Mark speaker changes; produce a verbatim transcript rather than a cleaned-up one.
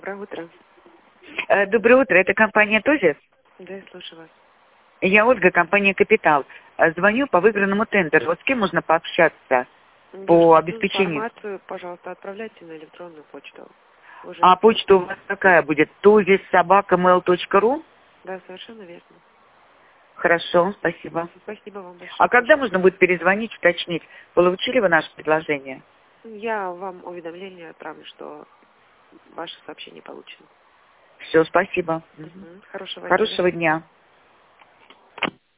Speaker 1: Доброе утро.
Speaker 2: Э, Доброе утро, это компания «Тозис».
Speaker 1: Да, я слушаю вас.
Speaker 2: Я Ольга, компания «Капитал». Э, Звоню по выигранному тендеру. Вот с кем можно пообщаться по
Speaker 1: Девушка, всю
Speaker 2: обеспечению?
Speaker 1: информацию, пожалуйста, отправляйте на электронную почту. Вы же-
Speaker 2: А почта у вас какая будет? тозис собака мэйл точка ру?
Speaker 1: Да, совершенно верно.
Speaker 2: Хорошо, спасибо.
Speaker 1: Спасибо вам большое.
Speaker 2: А когда можно будет перезвонить, уточнить, получили вы наше предложение?
Speaker 1: Я вам уведомление отправлю, что ваше сообщение получено.
Speaker 2: Все, спасибо.
Speaker 1: Мгм. Хорошего дня.
Speaker 2: Хорошего дня.